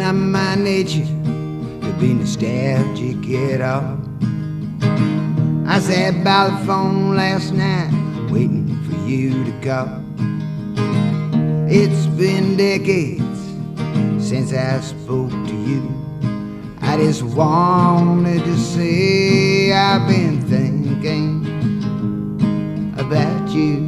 not my nature to be nostalgic at all. I sat by the phone last night waiting for you to call. It's been decades since I spoke to you. I just wanted to say I've been thinking about you.